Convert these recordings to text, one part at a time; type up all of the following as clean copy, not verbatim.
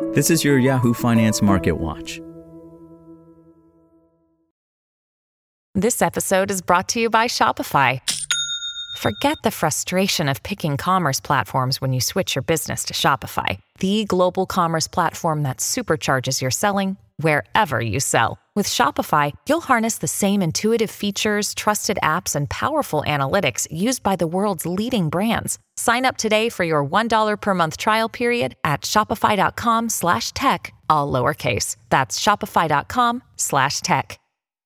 This is your Yahoo Finance Market Watch. This episode is brought to you by Shopify. Forget the frustration of picking commerce platforms when you switch your business to Shopify, the global commerce platform that supercharges your selling wherever you sell. With Shopify, you'll harness the same intuitive features, trusted apps, and powerful analytics used by the world's leading brands. Sign up today for your $1 per month trial period at shopify.com/tech, all lowercase. That's shopify.com/tech.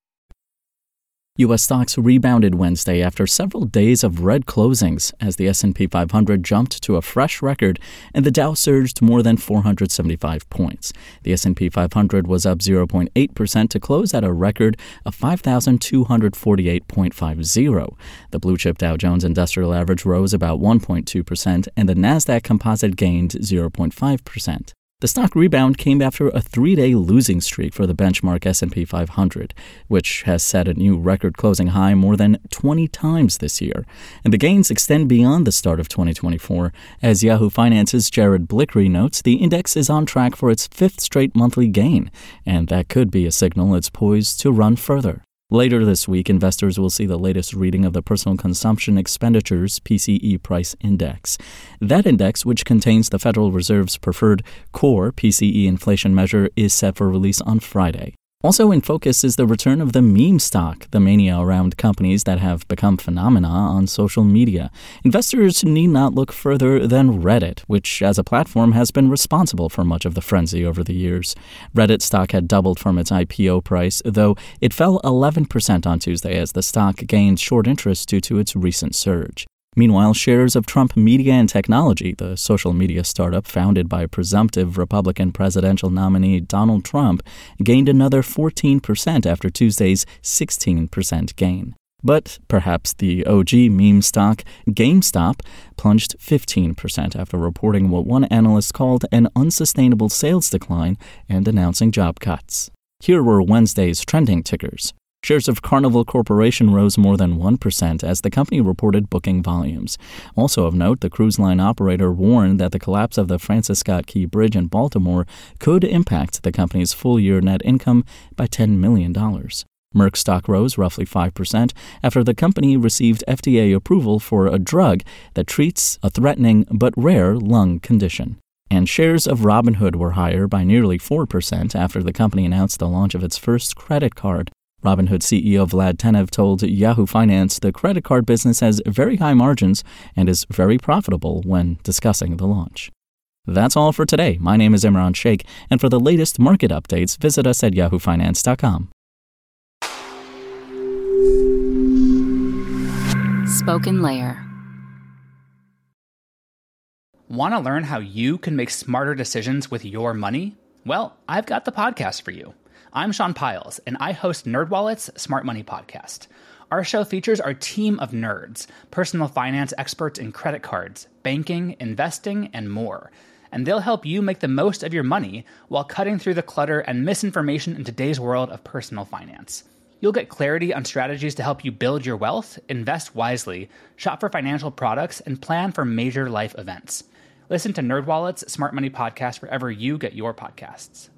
U.S. stocks rebounded Wednesday after several days of red closings as the S&P 500 jumped to a fresh record and the Dow surged more than 475 points. The S&P 500 was up 0.8% to close at a record of 5,248.50. The blue-chip Dow Jones Industrial Average rose about 1.2% and the Nasdaq Composite gained 0.5%. The stock rebound came after a 3-day losing streak for the benchmark S&P 500, which has set a new record closing high more than 20 times this year. And the gains extend beyond the start of 2024. As Yahoo Finance's Jared Blickery notes, the index is on track for its 5th straight monthly gain, and that could be a signal it's poised to run further. Later this week, investors will see the latest reading of the Personal Consumption Expenditures PCE Price Index. That index, which contains the Federal Reserve's preferred core PCE inflation measure, is set for release on Friday. Also in focus is the return of the meme stock, the mania around companies that have become phenomena on social media. Investors need not look further than Reddit, which as a platform has been responsible for much of the frenzy over the years. Reddit stock had doubled from its IPO price, though it fell 11% on Tuesday as the stock gained short interest due to its recent surge. Meanwhile, shares of Trump Media and Technology, the social media startup founded by presumptive Republican presidential nominee Donald Trump, gained another 14% after Tuesday's 16% gain. But perhaps the OG meme stock, GameStop, plunged 15% after reporting what one analyst called an unsustainable sales decline and announcing job cuts. Here were Wednesday's trending tickers. Shares of Carnival Corporation rose more than 1% as the company reported booking volumes. Also of note, the cruise line operator warned that the collapse of the Francis Scott Key Bridge in Baltimore could impact the company's full-year net income by $10 million. Merck stock rose roughly 5% after the company received FDA approval for a drug that treats a threatening but rare lung condition. And shares of Robinhood were higher by nearly 4% after the company announced the launch of its first credit card. Robinhood CEO Vlad Tenev told Yahoo Finance the credit card business has very high margins and is very profitable when discussing the launch. That's all for today. My name is Imran Sheikh, and for the latest market updates, visit us at yahoofinance.com. Spoken Layer. Want to learn how you can make smarter decisions with your money? Well, I've got the podcast for you. I'm Sean Piles, and I host NerdWallet's Smart Money Podcast. Our show features our team of nerds, personal finance experts in credit cards, banking, investing, and more. And they'll help you make the most of your money while cutting through the clutter and misinformation in today's world of personal finance. You'll get clarity on strategies to help you build your wealth, invest wisely, shop for financial products, and plan for major life events. Listen to NerdWallet's Smart Money Podcast wherever you get your podcasts.